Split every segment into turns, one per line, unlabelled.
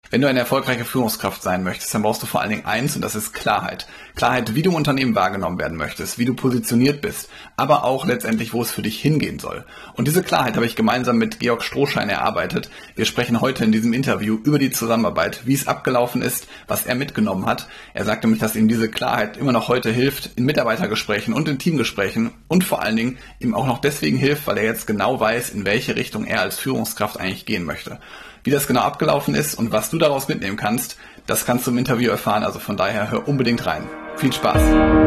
Wenn du eine erfolgreiche Führungskraft sein möchtest, dann brauchst du vor allen Dingen eins und das ist Klarheit. Klarheit, wie du im Unternehmen wahrgenommen werden möchtest, wie du positioniert bist, aber auch letztendlich, wo es für dich hingehen soll. Und diese Klarheit habe ich gemeinsam mit Georg Strohschein erarbeitet. Wir sprechen heute in diesem Interview über die Zusammenarbeit, wie es abgelaufen ist, was er mitgenommen hat. Er sagte nämlich, dass ihm diese Klarheit immer noch heute hilft in Mitarbeitergesprächen und in Teamgesprächen und vor allen Dingen ihm auch noch deswegen hilft, weil er jetzt genau weiß, in welche Richtung er als Führungskraft eigentlich gehen möchte. Wie das genau abgelaufen ist und was du daraus mitnehmen kannst, das kannst du im Interview erfahren. Also von daher hör unbedingt rein. Viel Spaß!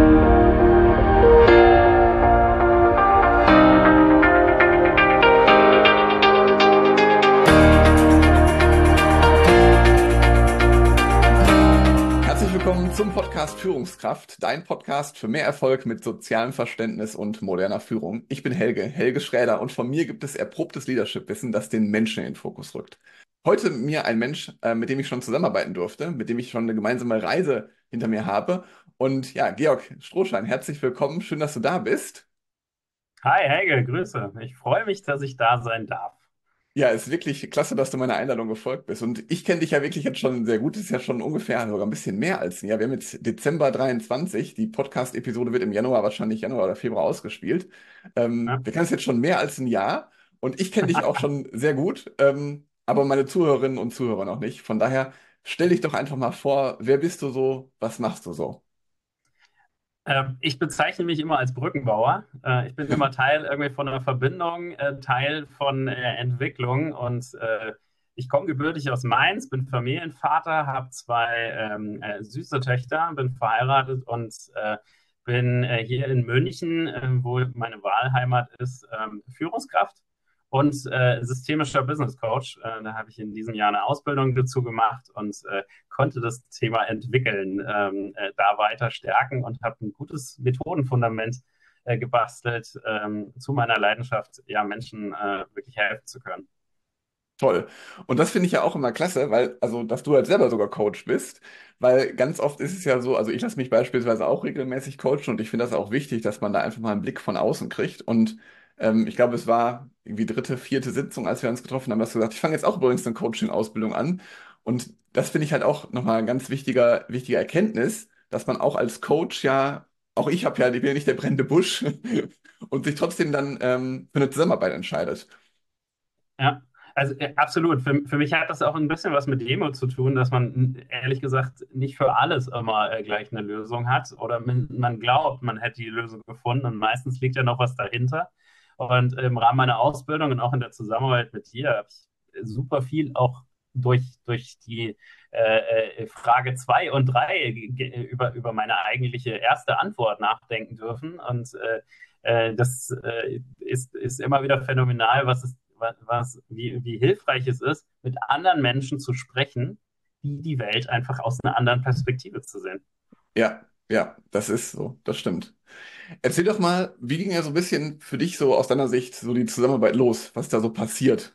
Herzlich willkommen zum Podcast Führungskraft, dein Podcast für mehr Erfolg mit sozialem Verständnis und moderner Führung. Ich bin Helge Schräder und von mir gibt es erprobtes Leadership-Wissen, das den Menschen in den Fokus rückt. Heute mit mir ein Mensch, mit dem ich schon zusammenarbeiten durfte, mit dem ich schon eine gemeinsame Reise hinter mir habe. Und ja, Georg Strohschein, herzlich willkommen. Schön, dass du da bist.
Hi Helge, Grüße. Ich freue mich, dass ich da sein darf.
Ja, ist wirklich klasse, dass du meiner Einladung gefolgt bist. Und ich kenne dich ja wirklich jetzt schon sehr gut. Das ist ja schon ungefähr sogar ein bisschen mehr als ein Jahr. Wir haben jetzt Dezember 23. Die Podcast-Episode wird im Januar, wahrscheinlich Januar oder Februar ausgespielt.
Ja,
Wir kennen es jetzt schon mehr als ein Jahr. Und ich kenne dich auch schon sehr gut. Aber meine Zuhörerinnen und Zuhörer noch nicht. Von daher stell dich doch einfach mal vor, wer bist du so? Was machst du so?
ich bezeichne mich immer als Brückenbauer. Ich bin immer Teil irgendwie von einer Verbindung, Teil von Entwicklung und ich komme gebürtig aus Mainz, bin Familienvater, habe zwei süße Töchter, bin verheiratet und bin hier in München, wo meine Wahlheimat ist, Führungskraft und systemischer Business Coach. Da habe ich in diesem Jahr eine Ausbildung dazu gemacht und konnte das Thema entwickeln, da weiter stärken und habe ein gutes Methodenfundament gebastelt zu meiner Leidenschaft, ja, Menschen wirklich helfen zu können.
Toll. Und das finde ich ja auch immer klasse, weil, also, dass du halt selber sogar Coach bist, weil ganz oft ist es ja so, also ich lasse mich beispielsweise auch regelmäßig coachen und ich finde das auch wichtig, dass man da einfach mal einen Blick von außen kriegt. Und ich glaube, es war irgendwie dritte, vierte Sitzung, als wir uns getroffen haben, hast du gesagt, ich fange jetzt auch übrigens eine Coaching-Ausbildung an. Und das finde ich halt auch nochmal ein ganz wichtiger Erkenntnis, dass man auch als Coach ja, auch ich habe ja, ich bin ja nicht der brennende Busch und sich trotzdem dann für eine Zusammenarbeit entscheidet.
Ja, also absolut. Für mich hat das auch ein bisschen was mit Demut zu tun, dass man ehrlich gesagt nicht für alles immer gleich eine Lösung hat oder man glaubt, man hätte die Lösung gefunden und meistens liegt ja noch was dahinter. Und im Rahmen meiner Ausbildung und auch in der Zusammenarbeit mit dir habe ich super viel auch durch die Frage 2 und 3 über meine eigentliche erste Antwort nachdenken dürfen. Und das ist immer wieder phänomenal, wie hilfreich es ist, mit anderen Menschen zu sprechen, die Welt einfach aus einer anderen Perspektive zu sehen.
Ja, das ist so, das stimmt. Erzähl doch mal, wie ging ja so ein bisschen für dich so aus deiner Sicht so die Zusammenarbeit los? Was ist da so passiert?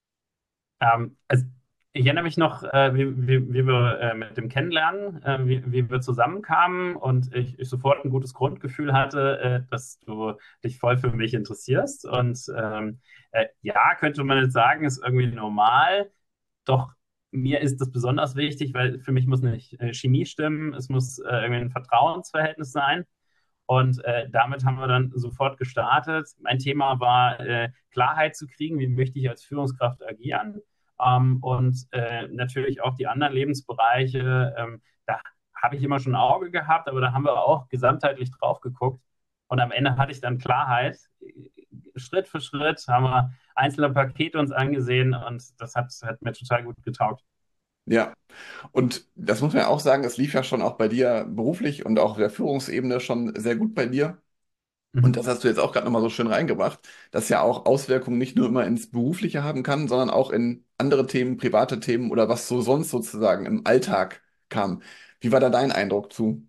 Also ich erinnere mich noch, wie wir mit dem Kennenlernen, wie wir zusammenkamen und ich sofort ein gutes Grundgefühl hatte, dass du dich voll für mich interessierst. Und ja, könnte man jetzt sagen, ist irgendwie normal. Doch mir ist das besonders wichtig, weil für mich muss nicht Chemie stimmen, es muss irgendwie ein Vertrauensverhältnis sein. Und damit haben wir dann sofort gestartet. Mein Thema war, Klarheit zu kriegen, wie möchte ich als Führungskraft agieren. Und natürlich auch die anderen Lebensbereiche. Da habe ich immer schon ein Auge gehabt, aber da haben wir auch gesamtheitlich drauf geguckt. Und am Ende hatte ich dann Klarheit. Schritt für Schritt haben wir einzelne Pakete uns angesehen und das hat mir total gut getaugt.
Ja, und das muss man ja auch sagen, es lief ja schon auch bei dir beruflich und auch auf der Führungsebene schon sehr gut bei dir. Und
Mhm.
das hast du jetzt auch gerade nochmal so schön reingebracht, dass ja auch Auswirkungen nicht nur immer ins Berufliche haben kann, sondern auch in andere Themen, private Themen oder was so sonst sozusagen im Alltag kam. Wie war da dein Eindruck zu?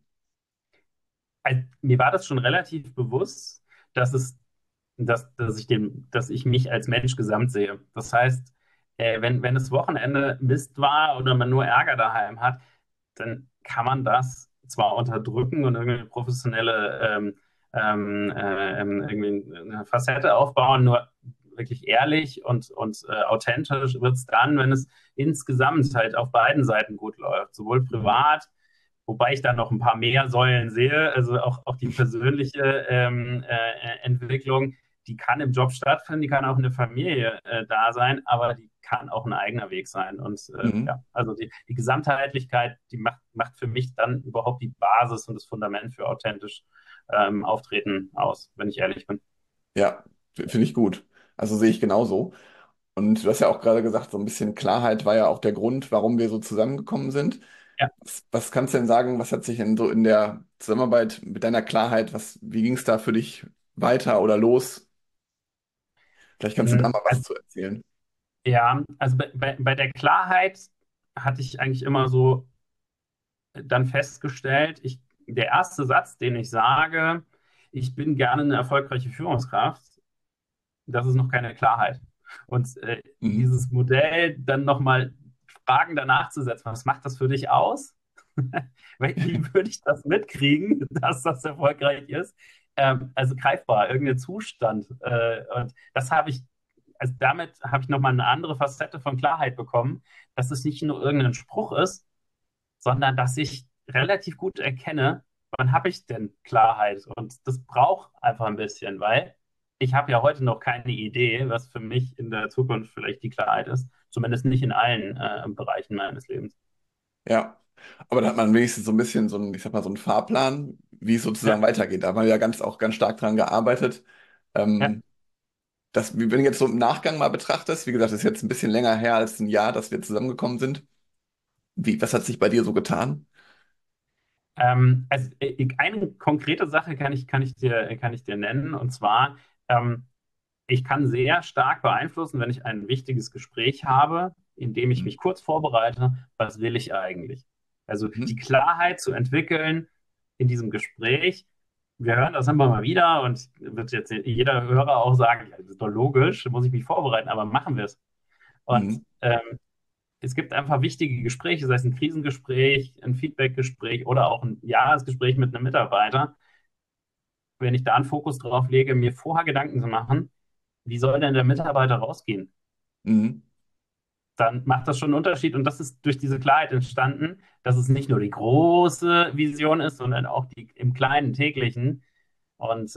Mir war das schon relativ bewusst, dass dass ich mich als Mensch gesamt sehe. Das heißt, wenn das Wochenende Mist war oder man nur Ärger daheim hat, dann kann man das zwar unterdrücken und irgendwie eine professionelle irgendwie eine Facette aufbauen, nur wirklich ehrlich und authentisch wird es dann, wenn es insgesamt halt auf beiden Seiten gut läuft, sowohl
Mhm.
privat, wobei ich da noch ein paar mehr Säulen sehe, also auch die persönliche Entwicklung, die kann im Job stattfinden, die kann auch in der Familie da sein, aber die kann auch ein eigener Weg sein. Und
Mhm.
ja, also die Gesamtheitlichkeit, die macht für mich dann überhaupt die Basis und das Fundament für authentisch Auftreten aus, wenn ich ehrlich bin.
Ja, finde ich gut. Also sehe ich genauso. Und du hast ja auch gerade gesagt, so ein bisschen Klarheit war ja auch der Grund, warum wir so zusammengekommen sind.
Ja.
Was kannst du denn sagen, was hat sich denn so in der Zusammenarbeit mit deiner Klarheit, wie ging es da für dich weiter oder los? Vielleicht kannst du da
Mhm.
mal was zu erzählen.
Ja, also bei der Klarheit hatte ich eigentlich immer so dann festgestellt, der erste Satz, den ich sage, ich bin gerne eine erfolgreiche Führungskraft, das ist noch keine Klarheit. Und
Mhm.
dieses Modell dann nochmal Fragen danach zu setzen, was macht das für dich aus? Wie würde ich das mitkriegen, dass das erfolgreich ist? Also greifbar, irgendein Zustand. Und das habe ich, also damit habe ich nochmal eine andere Facette von Klarheit bekommen, dass es nicht nur irgendein Spruch ist, sondern dass ich relativ gut erkenne, wann habe ich denn Klarheit. Und das braucht einfach ein bisschen, weil ich habe ja heute noch keine Idee, was für mich in der Zukunft vielleicht die Klarheit ist. Zumindest nicht in allen Bereichen meines Lebens.
Ja, aber da hat man wenigstens so ein bisschen so einen, ich sag mal, so einen Fahrplan, wie es sozusagen
Ja,
weitergeht. Da haben wir ja auch ganz stark dran gearbeitet.
ja.
Ähm, wenn du jetzt so im Nachgang mal betrachtest, wie gesagt, das ist jetzt ein bisschen länger her als ein Jahr, dass wir zusammengekommen sind. Was hat sich bei dir so getan?
Also eine konkrete Sache kann ich dir nennen, und zwar, ähm, ich kann sehr stark beeinflussen, wenn ich ein wichtiges Gespräch habe, indem ich
Mhm.
mich kurz vorbereite, was will ich eigentlich? Also die
Mhm.
Klarheit zu entwickeln in diesem Gespräch. Wir hören das immer mal wieder und wird jetzt jeder Hörer auch sagen, ja, das ist doch logisch, muss ich mich vorbereiten, aber machen wir es. Und
Mhm.
es gibt einfach wichtige Gespräche, sei es ein Krisengespräch, ein Feedbackgespräch oder auch ein Jahresgespräch mit einem Mitarbeiter. Wenn ich da einen Fokus drauf lege, mir vorher Gedanken zu machen, wie soll denn der Mitarbeiter rausgehen?
Mhm.
Dann macht das schon einen Unterschied. Und das ist durch diese Klarheit entstanden, dass es nicht nur die große Vision ist, sondern auch die im kleinen täglichen. Und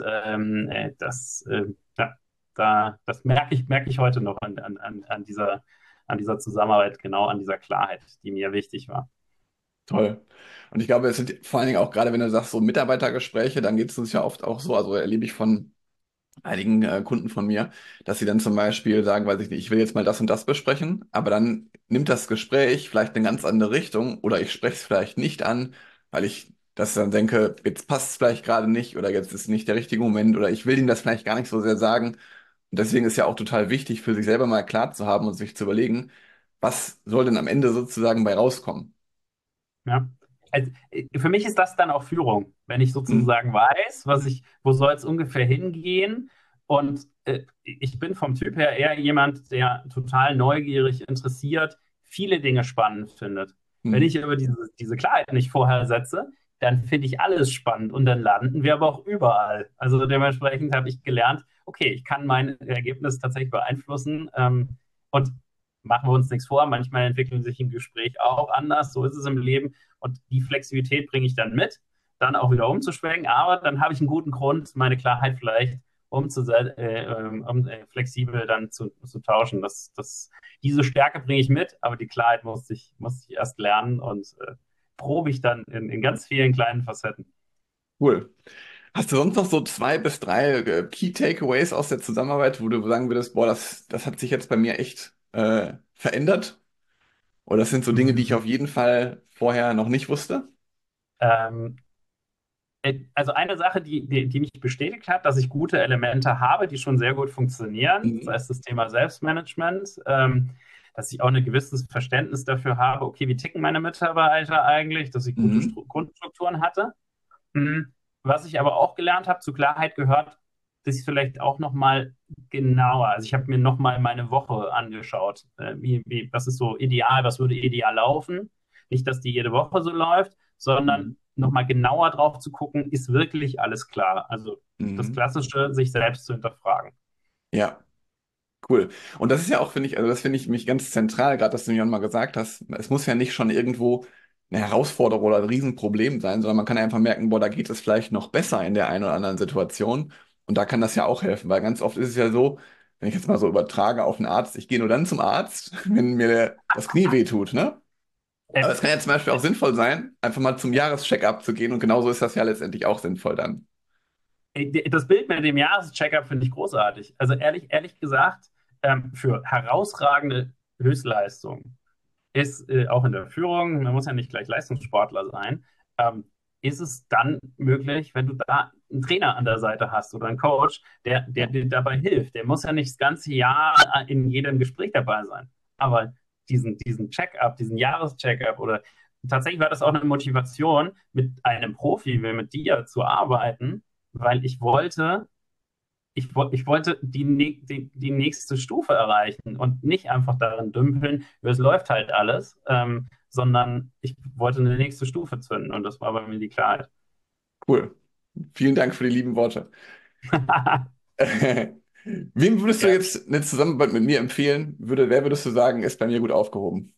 ja, das merke ich heute noch an dieser Zusammenarbeit, genau an dieser Klarheit, die mir wichtig war.
Toll. Und ich glaube, es sind vor allen Dingen auch gerade, wenn du sagst, so Mitarbeitergespräche, dann geht es uns ja oft auch so, also erlebe ich von einigen Kunden von mir, dass sie dann zum Beispiel sagen, weiß ich nicht, ich will jetzt mal das und das besprechen, aber dann nimmt das Gespräch vielleicht eine ganz andere Richtung oder ich spreche es vielleicht nicht an, weil ich das dann denke, jetzt passt es vielleicht gerade nicht oder jetzt ist nicht der richtige Moment oder ich will ihnen das vielleicht gar nicht so sehr sagen. Und deswegen ist ja auch total wichtig, für sich selber mal klar zu haben und sich zu überlegen, was soll denn am Ende sozusagen bei rauskommen.
Ja. Also, für mich ist das dann auch Führung, wenn ich
Mhm.
sozusagen weiß, wo soll es ungefähr hingehen. Und ich bin vom Typ her eher jemand, der total neugierig, interessiert, viele Dinge spannend findet. Wenn
Mhm.
ich aber diese Klarheit nicht vorher setze, dann finde ich alles spannend und dann landen wir aber auch überall. Also dementsprechend habe ich gelernt, okay, ich kann mein Ergebnis tatsächlich beeinflussen. Und machen wir uns nichts vor, manchmal entwickeln sich im Gespräch auch anders, so ist es im Leben. Und die Flexibilität bringe ich dann mit, dann auch wieder umzuschwenken. Aber dann habe ich einen guten Grund, meine Klarheit vielleicht flexibel dann zu tauschen. Diese Stärke bringe ich mit, aber die Klarheit muss ich erst lernen und probe ich dann in ganz vielen kleinen Facetten.
Cool. Hast du sonst noch so zwei bis drei Key Takeaways aus der Zusammenarbeit, wo du sagen würdest, boah, das hat sich jetzt bei mir echt verändert? Oder das sind so Dinge, die ich
Mhm.
auf jeden Fall vorher noch nicht wusste?
Ähm, Also eine Sache, die mich bestätigt hat, dass ich gute Elemente habe, die schon sehr gut funktionieren, sei
Mhm.
es das Thema Selbstmanagement, dass ich auch ein gewisses Verständnis dafür habe, okay, wie ticken meine Mitarbeiter eigentlich, dass ich gute
Mhm.
Grundstrukturen hatte. Mhm. Was ich aber auch gelernt habe, zu Klarheit gehört, dass ich vielleicht auch nochmal genauer, also ich habe mir nochmal meine Woche angeschaut, was ist so ideal, was würde ideal laufen. Nicht, dass die jede Woche so läuft, sondern
Mhm.
nochmal genauer drauf zu gucken, ist wirklich alles klar. Also das
Mhm.
Klassische, sich selbst zu hinterfragen.
Ja. Cool. Und das ist ja auch, finde ich, also das finde ich mich ganz zentral, gerade dass du mir mal gesagt hast, es muss ja nicht schon irgendwo eine Herausforderung oder ein Riesenproblem sein, sondern man kann ja einfach merken, boah, da geht es vielleicht noch besser in der einen oder anderen Situation. Und da kann das ja auch helfen, weil ganz oft ist es ja so, wenn ich jetzt mal so übertrage auf einen Arzt, ich gehe nur dann zum Arzt, wenn mir das Knie wehtut, ne? Aber es
Ähm,
kann ja zum Beispiel auch sinnvoll sein, einfach mal zum Jahrescheck-up zu gehen und genauso ist das ja letztendlich auch sinnvoll dann.
Das Bild mit dem Jahrescheckup finde ich großartig. Also ehrlich gesagt, für herausragende Höchstleistung ist auch in der Führung, man muss ja nicht gleich Leistungssportler sein, ähm, ist es dann möglich, wenn du da einen Trainer an der Seite hast oder einen Coach, der
Ja,
dir dabei hilft. Der muss ja nicht das ganze Jahr in jedem Gespräch dabei sein. Aber diesen Check-up, diesen Jahrescheckup oder tatsächlich war das auch eine Motivation, mit einem Profi wie mit dir zu arbeiten, weil ich wollte die nächste Stufe erreichen und nicht einfach darin dümpeln, es läuft halt alles, sondern ich wollte eine nächste Stufe zünden und das war bei mir die Klarheit.
cool. Vielen Dank für die lieben Worte. Wem würdest du
Ja,
jetzt eine Zusammenarbeit mit mir empfehlen? Wer würdest du sagen, ist bei mir gut aufgehoben?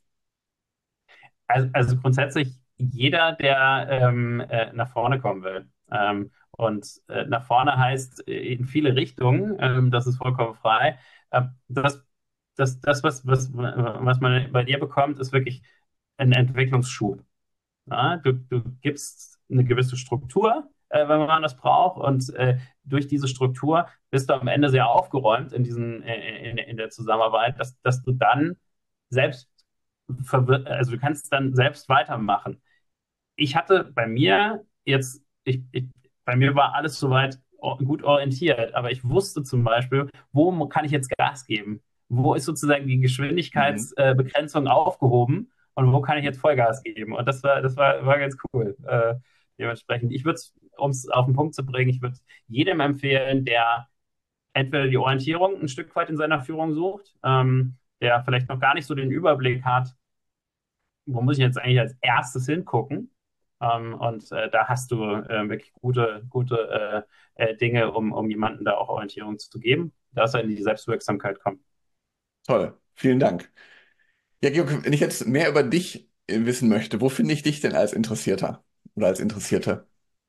also grundsätzlich jeder, der nach vorne kommen will. Und nach vorne heißt in viele Richtungen, das ist vollkommen frei. Das was man bei dir bekommt, ist wirklich ein Entwicklungsschub. Ja, du gibst eine gewisse Struktur, wenn man das braucht, und durch diese Struktur bist du am Ende sehr aufgeräumt in der Zusammenarbeit, dass du dann selbst also du kannst dann selbst weitermachen. Ich hatte bei mir jetzt, bei mir war alles soweit gut orientiert, aber ich wusste zum Beispiel, wo kann ich jetzt Gas geben? Wo ist sozusagen die
Mhm.
Geschwindigkeitsbegrenzung aufgehoben und wo kann ich jetzt Vollgas geben? Und war ganz cool. Dementsprechend, um es auf den Punkt zu bringen, ich würde jedem empfehlen, der entweder die Orientierung ein Stück weit in seiner Führung sucht, der vielleicht noch gar nicht so den Überblick hat, wo muss ich jetzt eigentlich als erstes hingucken? Und da hast du wirklich gute Dinge, um jemandem da auch Orientierung zu geben, dass er in die Selbstwirksamkeit kommt.
Toll. Vielen Dank. Ja, Georg, wenn ich jetzt mehr über dich wissen möchte, wo finde ich dich denn als Interessierter oder als Interessierte?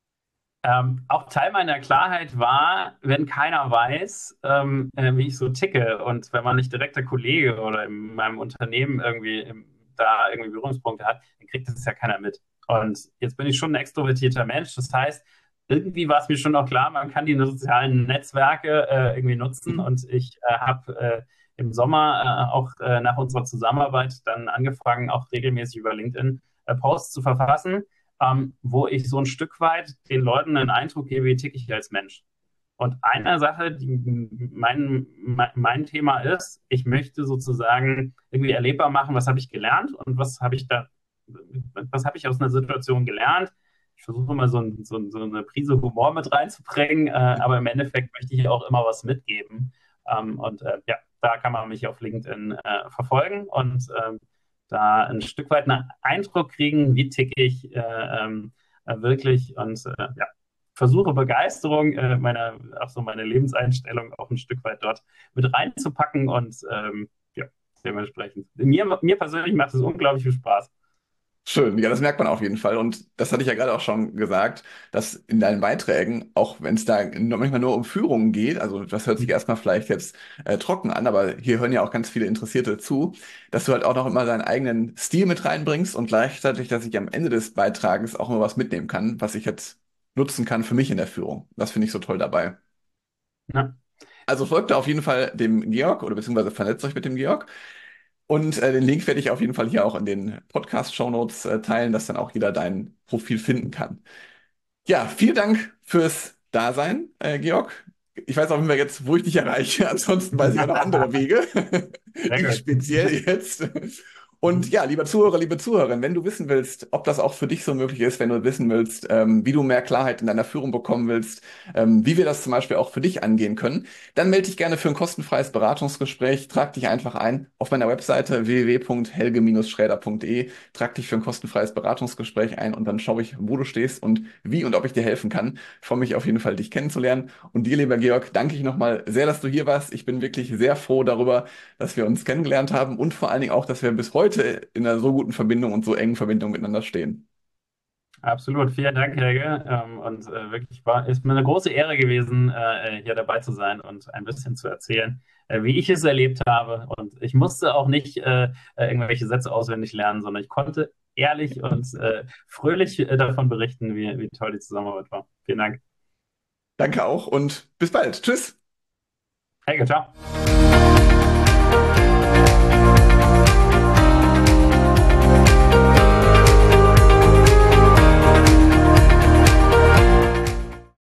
Auch Teil meiner Klarheit war, wenn keiner weiß, wie ich so ticke und wenn man nicht direkter Kollege oder in meinem Unternehmen da irgendwie Berührungspunkte hat, dann kriegt das ja keiner mit. Und jetzt bin ich schon ein extrovertierter Mensch. Das heißt, irgendwie war es mir schon auch klar, man kann die sozialen Netzwerke irgendwie nutzen. Und ich habe im Sommer auch nach unserer Zusammenarbeit dann angefangen, auch regelmäßig über LinkedIn Posts zu verfassen, wo ich so ein Stück weit den Leuten einen Eindruck gebe, wie ticke ich als Mensch. Und eine Sache, mein Thema ist, ich möchte sozusagen irgendwie erlebbar machen, was habe ich gelernt und was habe ich aus einer Situation gelernt. Ich versuche immer so eine Prise Humor mit reinzubringen, aber im Endeffekt möchte ich auch immer was mitgeben. Ja, da kann man mich auf LinkedIn verfolgen und da ein Stück weit einen Eindruck kriegen, wie ticke ich wirklich und ja, versuche Begeisterung, auch so meine Lebenseinstellung auch ein Stück weit dort mit reinzupacken und ja, dementsprechend. Mir persönlich macht es unglaublich viel Spaß.
Schön, ja, das merkt man auf jeden Fall. Und das hatte ich ja gerade auch schon gesagt, dass in deinen Beiträgen, auch wenn es da manchmal nur um Führungen geht, also das hört sich erstmal vielleicht jetzt trocken an, aber hier hören ja auch ganz viele Interessierte zu, dass du halt auch noch immer deinen eigenen Stil mit reinbringst und gleichzeitig, dass ich am Ende des Beitrages auch immer was mitnehmen kann, was ich jetzt nutzen kann für mich in der Führung. Das finde ich so toll dabei.
Ja,
Also folgt da auf jeden Fall dem Georg oder beziehungsweise vernetzt euch mit dem Georg. Und den Link werde ich auf jeden Fall hier auch in den Podcast-Shownotes teilen, dass dann auch jeder dein Profil finden kann. Ja, vielen Dank fürs Dasein, Georg. Ich weiß auf jeden Fall jetzt, wo ich dich erreiche. Ansonsten weiß ich auch noch andere Wege,
sehr
nicht
gut.
speziell jetzt. Und ja, lieber Zuhörer, liebe Zuhörerin, wenn du wissen willst, ob das auch für dich so möglich ist, wenn du wissen willst, wie du mehr Klarheit in deiner Führung bekommen willst, wie wir das zum Beispiel auch für dich angehen können, dann melde dich gerne für ein kostenfreies Beratungsgespräch. Trag dich einfach ein auf meiner Webseite www.helge-schräder.de. Trag dich für ein kostenfreies Beratungsgespräch ein und dann schaue ich, wo du stehst und wie und ob ich dir helfen kann. Ich freue mich auf jeden Fall, dich kennenzulernen. Und dir, lieber Georg, danke ich nochmal sehr, dass du hier warst. Ich bin wirklich sehr froh darüber, dass wir uns kennengelernt haben und vor allen Dingen auch, dass wir bis heute in einer so guten Verbindung und so engen Verbindung miteinander stehen.
Absolut, vielen Dank, Helge. Wirklich ist mir eine große Ehre gewesen, hier dabei zu sein und ein bisschen zu erzählen, wie ich es erlebt habe. Und ich musste auch nicht irgendwelche Sätze auswendig lernen, sondern ich konnte ehrlich und fröhlich davon berichten, wie toll die Zusammenarbeit war. Vielen Dank.
Danke auch und bis bald. Tschüss.
Helge, ciao.